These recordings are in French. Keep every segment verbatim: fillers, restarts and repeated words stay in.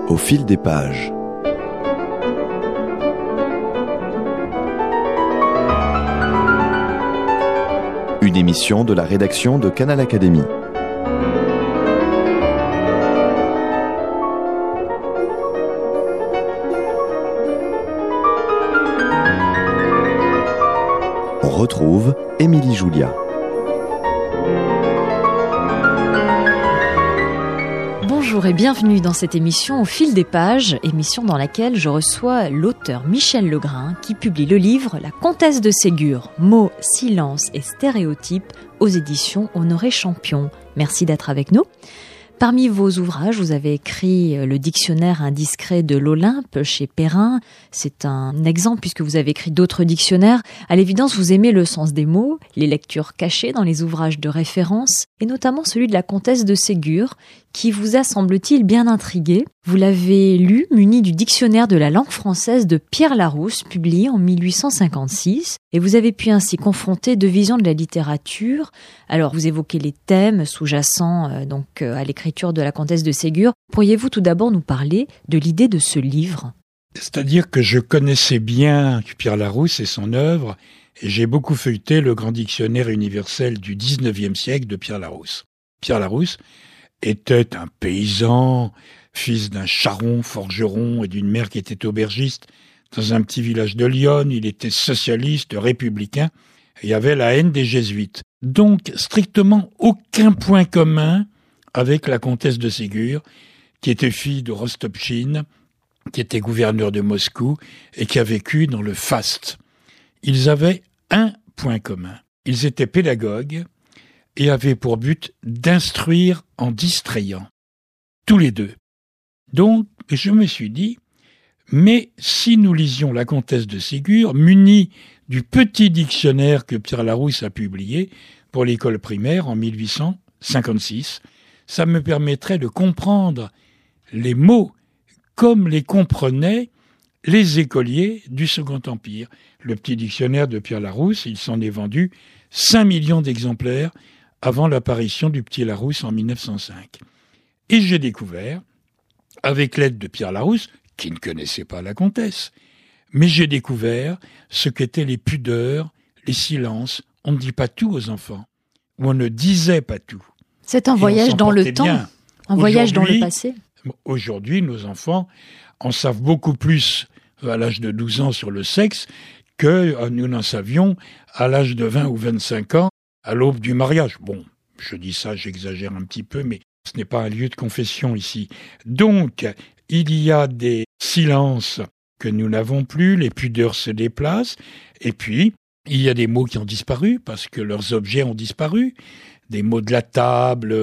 Au fil des pages. Une émission de la rédaction de Canal Académie. On retrouve Émilie Julia. Bonjour et bienvenue dans cette émission Au fil des pages, émission dans laquelle je reçois l'auteur Michel Legrain qui publie le livre La Comtesse de Ségur, mots, silence et stéréotypes aux éditions Honoré Champion. Merci d'être avec nous. Parmi vos ouvrages, vous avez écrit le dictionnaire indiscret de l'Olympe chez Perrin. C'est un exemple puisque vous avez écrit d'autres dictionnaires. À l'évidence, vous aimez le sens des mots, les lectures cachées dans les ouvrages de référence, et notamment celui de la Comtesse de Ségur, qui vous a, semble-t-il, bien intrigué. Vous l'avez lu muni du dictionnaire de la langue française de Pierre Larousse, publié en mille huit cent cinquante-six, et vous avez pu ainsi confronter deux visions de la littérature. Alors, vous évoquez les thèmes sous-jacents euh, donc euh, à l'écriture de la Comtesse de Ségur. Pourriez-vous tout d'abord nous parler de l'idée de ce livre ? C'est-à-dire que je connaissais bien Pierre Larousse et son œuvre, et j'ai beaucoup feuilleté le grand dictionnaire universel du dix-neuvième siècle de Pierre Larousse. Pierre Larousse était un paysan, fils d'un charron, forgeron et d'une mère qui était aubergiste dans un petit village de l'Yonne. Il était socialiste, républicain, et il y avait la haine des jésuites. Donc, strictement aucun point commun avec la comtesse de Ségur, qui était fille de Rostopchine, qui était gouverneur de Moscou et qui a vécu dans le faste. Ils avaient un point commun. Ils étaient pédagogues et avaient pour but d'instruire en distrayant. Tous les deux. Donc, je me suis dit, mais si nous lisions la comtesse de Ségur, munis du petit dictionnaire que Pierre Larousse a publié pour l'école primaire en mille huit cent cinquante-six, ça me permettrait de comprendre les mots comme les comprenaient les écoliers du Second Empire. Le petit dictionnaire de Pierre Larousse, il s'en est vendu cinq millions d'exemplaires avant l'apparition du petit Larousse en mille neuf cent cinq. Et j'ai découvert, avec l'aide de Pierre Larousse, qui ne connaissait pas la comtesse, mais j'ai découvert ce qu'étaient les pudeurs, les silences. On ne dit pas tout aux enfants, ou on ne disait pas tout. C'est un voyage dans le temps, bien. un voyage dans le passé. Aujourd'hui, nos enfants en savent beaucoup plus à l'âge de douze ans sur le sexe que nous n'en savions à l'âge de vingt ou vingt-cinq ans, à l'aube du mariage. Bon, je dis ça, j'exagère un petit peu, mais ce n'est pas un lieu de confession ici. Donc, il y a des silences que nous n'avons plus, les pudeurs se déplacent, et puis, il y a des mots qui ont disparu parce que leurs objets ont disparu. Des mots de la table,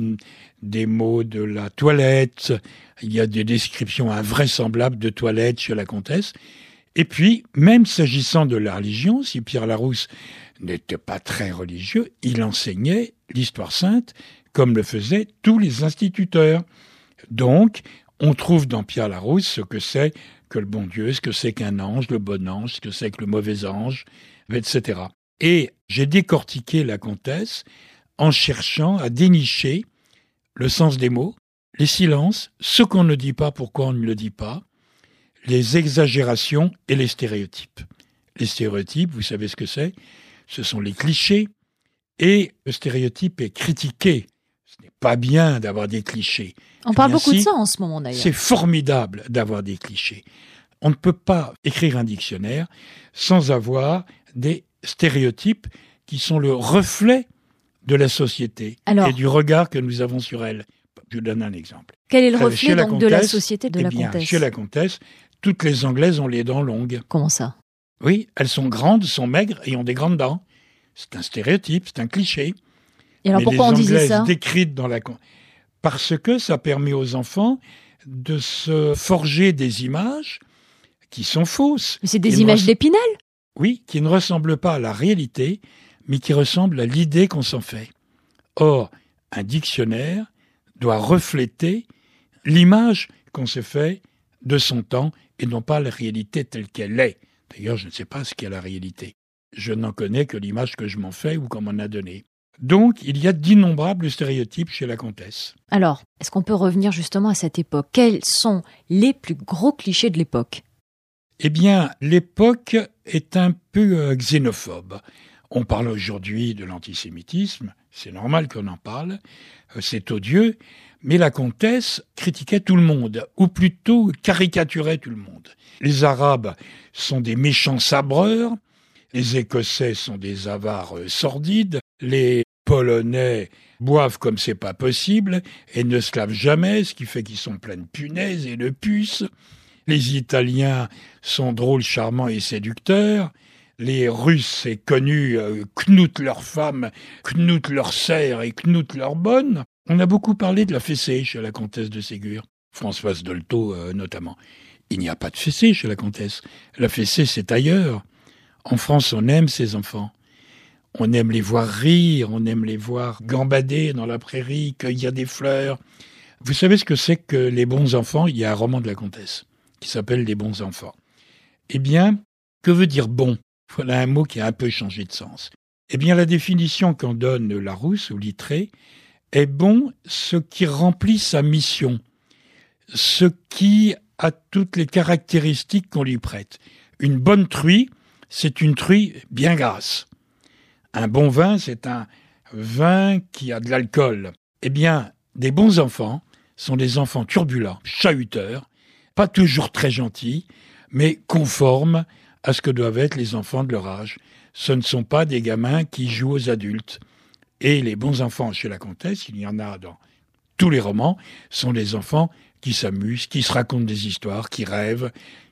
des mots de la toilette. Il y a des descriptions invraisemblables de toilettes chez la comtesse. Et puis, même s'agissant de la religion, si Pierre Larousse n'était pas très religieux, il enseignait l'histoire sainte comme le faisaient tous les instituteurs. Donc, on trouve dans Pierre Larousse ce que c'est que le bon Dieu, ce que c'est qu'un ange, le bon ange, ce que c'est que le mauvais ange, et cetera. Et j'ai décortiqué la comtesse en cherchant à dénicher le sens des mots, les silences, ce qu'on ne dit pas, pourquoi on ne le dit pas, les exagérations et les stéréotypes. Les stéréotypes, vous savez ce que c'est ? Ce sont les clichés, et le stéréotype est critiqué. Ce n'est pas bien d'avoir des clichés. On parle beaucoup de ça en ce moment d'ailleurs. C'est formidable d'avoir des clichés. On ne peut pas écrire un dictionnaire sans avoir des stéréotypes qui sont le reflet de la société Alors, et du regard que nous avons sur elle. Je vous donne un exemple. Quel est le reflet donc, comtesse, de la société de eh la bien, comtesse ? Chez la comtesse, toutes les Anglaises ont les dents longues. Comment ça ? Oui, elles sont grandes, sont maigres et ont des grandes dents. C'est un stéréotype, c'est un cliché. Et alors Mais pourquoi on disait ça ? décrites dans la... Parce que ça permet aux enfants de se forger des images qui sont fausses. Mais c'est des images res... d'Épinal ? Oui, qui ne ressemblent pas à la réalité, mais qui ressemblent à l'idée qu'on s'en fait. Or, un dictionnaire doit refléter l'image qu'on se fait de son temps et non pas la réalité telle qu'elle est. D'ailleurs, je ne sais pas ce qu'est la réalité. Je n'en connais que l'image que je m'en fais ou qu'on m'en a donnée. Donc, il y a d'innombrables stéréotypes chez la comtesse. Alors, est-ce qu'on peut revenir justement à cette époque ? Quels sont les plus gros clichés de l'époque ? Eh bien, l'époque est un peu euh, xénophobe. On parle aujourd'hui de l'antisémitisme, c'est normal qu'on en parle, euh, c'est odieux, mais la comtesse critiquait tout le monde, ou plutôt caricaturait tout le monde. Les Arabes sont des méchants sabreurs, les Écossais sont des avares euh, sordides, les Polonais boivent comme c'est pas possible et ne se lavent jamais, ce qui fait qu'ils sont pleins de punaises et de puces. Les Italiens sont drôles, charmants et séducteurs. Les Russes, c'est connu, euh, knoutent leurs femmes, knoutent leurs serfs et knoutent leurs bonnes. On a beaucoup parlé de la fessée chez la comtesse de Ségur, Françoise Dolto euh, notamment. Il n'y a pas de fessée chez la comtesse. La fessée, c'est ailleurs. En France, on aime ses enfants. On aime les voir rire, on aime les voir gambader dans la prairie, cueillir des fleurs. Vous savez ce que c'est que les bons enfants ? Il y a un roman de la comtesse qui s'appelle « Les bons enfants ». Eh bien, que veut dire « bon » ? Voilà un mot qui a un peu changé de sens. Eh bien, la définition qu'en donne Larousse ou Littré est « bon ce qui remplit sa mission, ce qui a toutes les caractéristiques qu'on lui prête. Une bonne truie, c'est une truie bien grasse. Un bon vin, c'est un vin qui a de l'alcool. Eh bien, des bons enfants sont des enfants turbulents, chahuteurs, pas toujours très gentils, mais conformes à ce que doivent être les enfants de leur âge. Ce ne sont pas des gamins qui jouent aux adultes. Et les bons enfants chez la comtesse, il y en a dans tous les romans, sont des enfants qui s'amusent, qui se racontent des histoires, qui rêvent,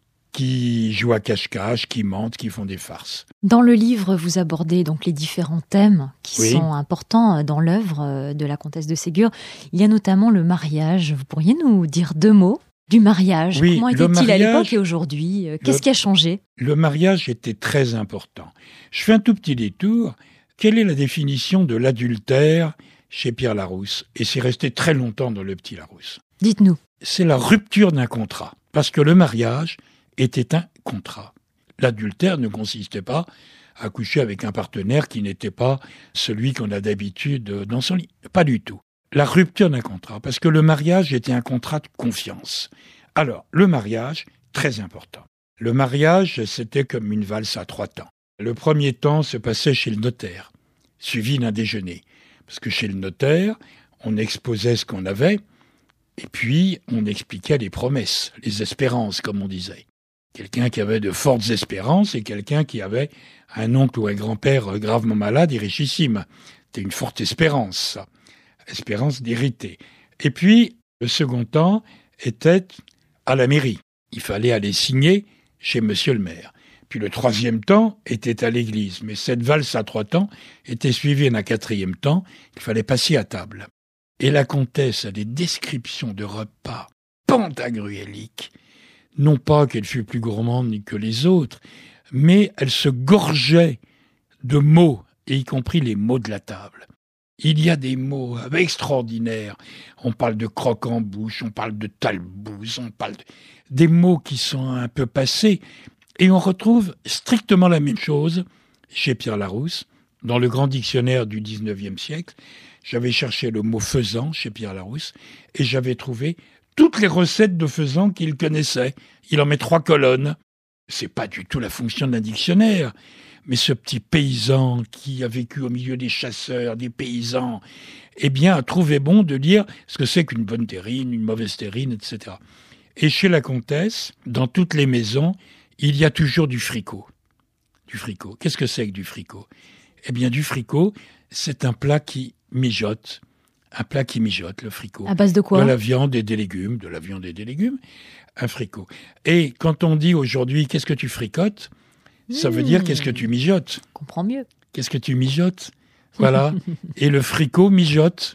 qui jouent à cache-cache, qui mentent, qui font des farces. Dans le livre, vous abordez donc les différents thèmes qui oui. sont importants dans l'œuvre de la comtesse de Ségur. Il y a notamment le mariage. Vous pourriez nous dire deux mots du mariage ? Oui, Comment était-il à l'époque et aujourd'hui ? Qu'est-ce le, qui a changé ? Le mariage était très important. Je fais un tout petit détour. Quelle est la définition de l'adultère chez Pierre Larousse ? Et c'est resté très longtemps dans le petit Larousse. Dites-nous. C'est la rupture d'un contrat. Parce que le mariage était un contrat. L'adultère ne consistait pas à coucher avec un partenaire qui n'était pas celui qu'on a d'habitude dans son lit. Pas du tout. La rupture d'un contrat, parce que le mariage était un contrat de confiance. Alors, le mariage, très important. Le mariage, c'était comme une valse à trois temps. Le premier temps se passait chez le notaire, suivi d'un déjeuner. Parce que chez le notaire, on exposait ce qu'on avait, et puis on expliquait les promesses, les espérances, comme on disait. Quelqu'un qui avait de fortes espérances et quelqu'un qui avait un oncle ou un grand-père gravement malade et richissime. C'était une forte espérance, ça. Espérance d'hériter. Et puis, le second temps était à la mairie. Il fallait aller signer chez monsieur le maire. Puis le troisième temps était à l'église. Mais cette valse à trois temps était suivie d'un quatrième temps. Il fallait passer à table. Et la comtesse a des descriptions de repas pantagruéliques. Non pas qu'elle fût plus gourmande que les autres, mais elle se gorgeait de mots, et y compris les mots de la table. Il y a des mots extraordinaires. On parle de croque-en-bouche, on parle de talbouze, on parle de... des mots qui sont un peu passés. Et on retrouve strictement la même chose chez Pierre Larousse. Dans le grand dictionnaire du dix-neuvième siècle, j'avais cherché le mot faisan chez Pierre Larousse et j'avais trouvé toutes les recettes de faisan qu'il connaissait. Il en met trois colonnes. C'est pas du tout la fonction d'un dictionnaire. Mais ce petit paysan qui a vécu au milieu des chasseurs, des paysans, eh bien, a trouvé bon de dire ce que c'est qu'une bonne terrine, une mauvaise terrine, et cetera. Et chez la comtesse, dans toutes les maisons, il y a toujours du fricot. Du fricot. Qu'est-ce que c'est que du fricot ? Eh bien, du fricot, c'est un plat qui mijote. Un plat qui mijote, le fricot. À base de quoi ? De la viande et des légumes. De la viande et des légumes. Un fricot. Et quand on dit aujourd'hui, qu'est-ce que tu fricotes ? Ça veut dire, qu'est-ce que tu mijotes ? Je comprends mieux. Qu'est-ce que tu mijotes ? Voilà. Et le fricot mijote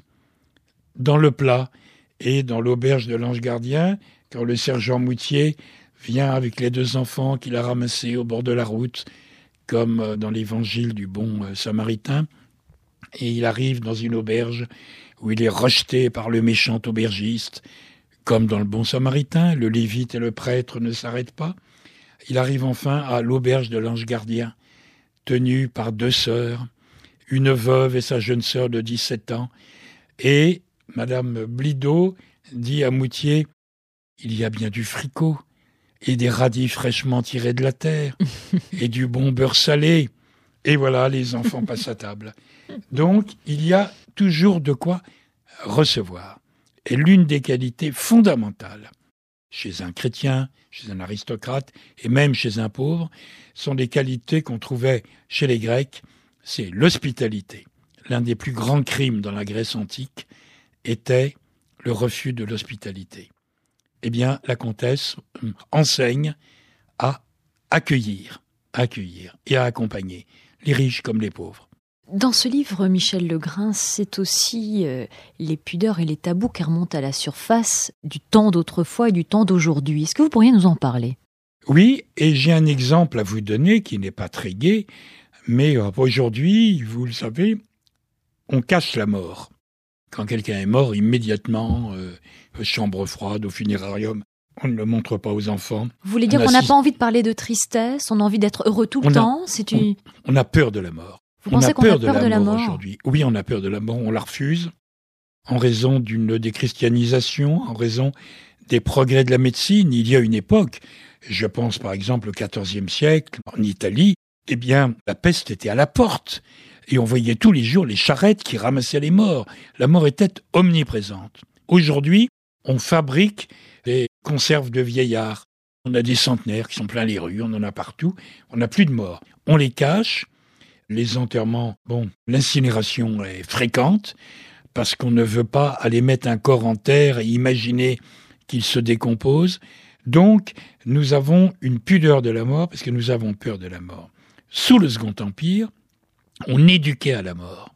dans le plat. Et dans l'auberge de l'Ange Gardien, quand le sergent Moutier vient avec les deux enfants qu'il a ramassés au bord de la route, comme dans l'évangile du bon Samaritain, et il arrive dans une auberge où il est rejeté par le méchant aubergiste, comme dans le bon Samaritain, le lévite et le prêtre ne s'arrêtent pas. Il arrive enfin à l'auberge de l'Ange Gardien, tenu par deux sœurs, une veuve et sa jeune sœur de dix-sept ans. Et Madame Blido dit à Moutier, il y a bien du fricot, et des radis fraîchement tirés de la terre, et du bon beurre salé. Et voilà, les enfants passent à table. Donc, il y a toujours de quoi recevoir. Et l'une des qualités fondamentales chez un chrétien, chez un aristocrate, et même chez un pauvre, sont des qualités qu'on trouvait chez les Grecs, c'est l'hospitalité. L'un des plus grands crimes dans la Grèce antique était le refus de l'hospitalité. Eh bien, la comtesse enseigne à accueillir, accueillir et à accompagner les riches comme les pauvres. Dans ce livre, Michel Legrain, c'est aussi euh, les pudeurs et les tabous qui remontent à la surface du temps d'autrefois et du temps d'aujourd'hui. Est-ce que vous pourriez nous en parler ? Oui, et j'ai un exemple à vous donner qui n'est pas très gai, mais euh, aujourd'hui, vous le savez, on cache la mort. Quand quelqu'un est mort, immédiatement, euh, chambre froide au funérarium, on ne le montre pas aux enfants. Vous voulez dire on qu'on n'a pas envie de parler de tristesse, on a envie d'être heureux tout le on temps a, c'est une... on, on a peur de la mort. Vous on pensez a qu'on peur a peur de la, de la mort, mort aujourd'hui. Oui, on a peur de la mort, on la refuse en raison d'une déchristianisation, en raison des progrès de la médecine. Il y a une époque, je pense par exemple au quatorzième siècle, en Italie, eh bien, la peste était à la porte. Et on voyait tous les jours les charrettes qui ramassaient les morts. La mort était omniprésente. Aujourd'hui, on fabrique des conserves de vieillards. On a des centenaires qui sont plein les rues, on en a partout. On n'a plus de morts. On les cache. Les enterrements, bon, l'incinération est fréquente parce qu'on ne veut pas aller mettre un corps en terre et imaginer qu'il se décompose. Donc, nous avons une pudeur de la mort parce que nous avons peur de la mort. Sous le Second Empire, on éduquait à la mort.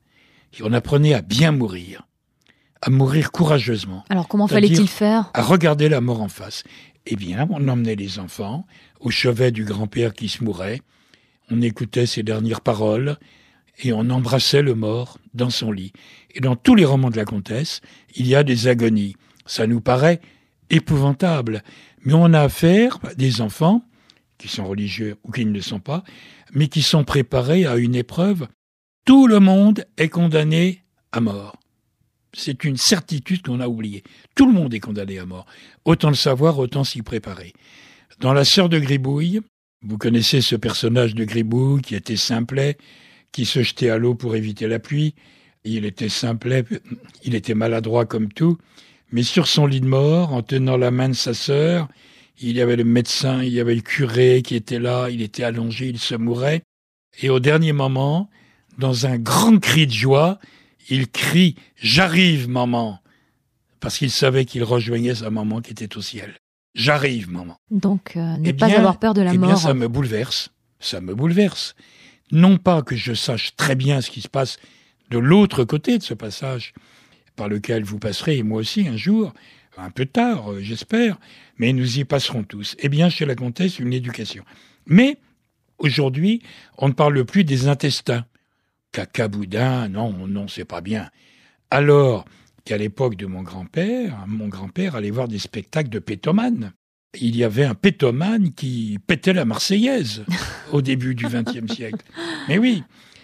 Et on apprenait à bien mourir, à mourir courageusement. Alors comment fallait-il faire ? À regarder la mort en face. Eh bien, on emmenait les enfants au chevet du grand-père qui se mourait, on écoutait ses dernières paroles et on embrassait le mort dans son lit. Et dans tous les romans de la comtesse, il y a des agonies. Ça nous paraît épouvantable, mais on a affaire à des enfants qui sont religieux ou qui ne le sont pas, mais qui sont préparés à une épreuve. Tout le monde est condamné à mort. C'est une certitude qu'on a oubliée. Tout le monde est condamné à mort. Autant le savoir, autant s'y préparer. Dans La Sœur de Gribouille, vous connaissez ce personnage de Gribouille qui était simplet, qui se jetait à l'eau pour éviter la pluie. Il était simplet, il était maladroit comme tout, mais sur son lit de mort, en tenant la main de sa sœur, il y avait le médecin, il y avait le curé qui était là, il était allongé, il se mourait. Et au dernier moment, dans un grand cri de joie, il crie « J'arrive, maman !» parce qu'il savait qu'il rejoignait sa maman qui était au ciel. « J'arrive, maman !» Donc, euh, ne eh pas bien, avoir peur de la eh mort. bien, ça me bouleverse. Ça me bouleverse. Non pas que je sache très bien ce qui se passe de l'autre côté de ce passage par lequel vous passerez, et moi aussi, un jour, un peu tard, euh, j'espère, mais nous y passerons tous. Eh bien, chez la comtesse, une éducation. Mais, aujourd'hui, on ne parle plus des intestins. Caca, boudin, non, non, c'est pas bien. Alors qu'à l'époque de mon grand-père, mon grand-père allait voir des spectacles de pétomanes. Il y avait un pétomane qui pétait la Marseillaise au début du vingtième siècle. Mais oui.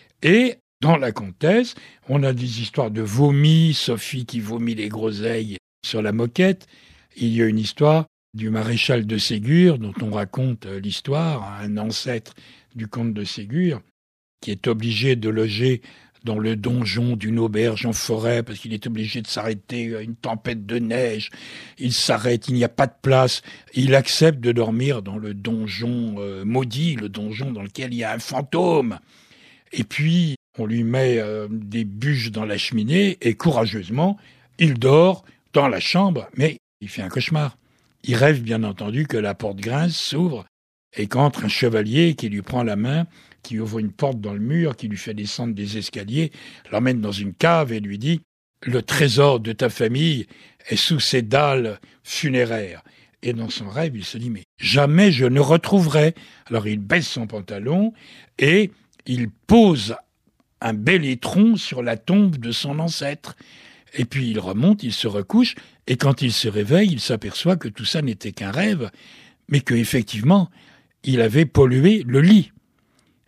Et dans la comtesse, on a des histoires de vomi, Sophie qui vomit les groseilles sur la moquette. Il y a une histoire du maréchal de Ségur, dont on raconte l'histoire, un ancêtre du comte de Ségur, qui est obligé de loger dans le donjon d'une auberge en forêt parce qu'il est obligé de s'arrêter à une tempête de neige. Il s'arrête, il n'y a pas de place. Il accepte de dormir dans le donjon euh, maudit, le donjon dans lequel il y a un fantôme. Et puis, on lui met euh, des bûches dans la cheminée et courageusement, il dort dans la chambre, mais il fait un cauchemar. Il rêve bien entendu que la porte grince, s'ouvre et qu'entre un chevalier qui lui prend la main, qui ouvre une porte dans le mur, qui lui fait descendre des escaliers, l'emmène dans une cave et lui dit « Le trésor de ta famille est sous ces dalles funéraires. » Et dans son rêve, il se dit « Mais jamais je ne retrouverai. » Alors il baisse son pantalon et il pose un bel étron sur la tombe de son ancêtre. Et puis il remonte, il se recouche, et quand il se réveille, il s'aperçoit que tout ça n'était qu'un rêve, mais qu'effectivement, il avait pollué le lit.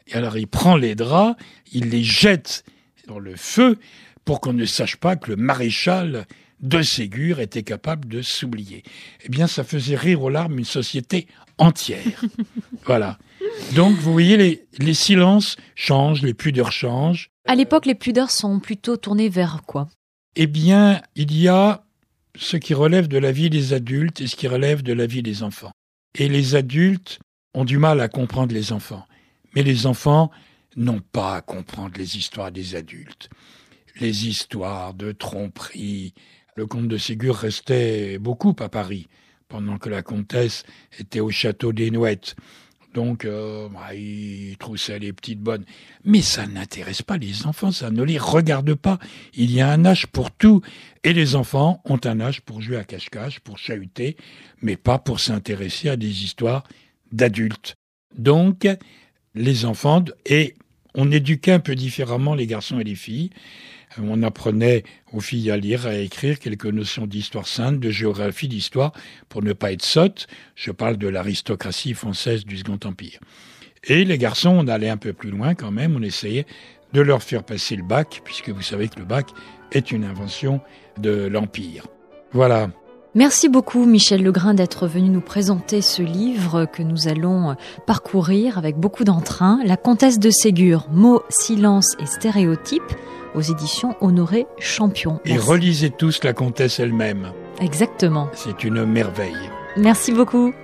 Et alors il prend les draps, il les jette dans le feu pour qu'on ne sache pas que le maréchal de Ségur était capable de s'oublier. Eh bien, ça faisait rire aux larmes une société entière. Voilà. Donc, vous voyez, les, les silences changent, les pudeurs changent. À l'époque, les pudeurs sont plutôt tournées vers quoi ? Eh bien, il y a ce qui relève de la vie des adultes et ce qui relève de la vie des enfants. Et les adultes ont du mal à comprendre les enfants. Mais les enfants n'ont pas à comprendre les histoires des adultes. Les histoires de tromperie. Le comte de Ségur restait beaucoup à Paris, pendant que la comtesse était au château des Nouettes. Donc, euh, bah, il troussait les petites bonnes. Mais ça n'intéresse pas les enfants, ça ne les regarde pas. Il y a un âge pour tout. Et les enfants ont un âge pour jouer à cache-cache, pour chahuter, mais pas pour s'intéresser à des histoires d'adultes. Donc, les enfants, et on éduquait un peu différemment les garçons et les filles. On apprenait aux filles à lire, à écrire quelques notions d'histoire sainte, de géographie, d'histoire, pour ne pas être sotte. Je parle de l'aristocratie française du Second Empire. Et les garçons, on allait un peu plus loin quand même, on essayait de leur faire passer le bac, puisque vous savez que le bac est une invention de l'Empire. Voilà. Merci beaucoup Michel Legrain d'être venu nous présenter ce livre que nous allons parcourir avec beaucoup d'entrain. La comtesse de Ségur, mots, silence et stéréotypes, aux éditions Honoré Champion. Merci. Et relisez tous la comtesse elle-même. Exactement. C'est une merveille. Merci beaucoup.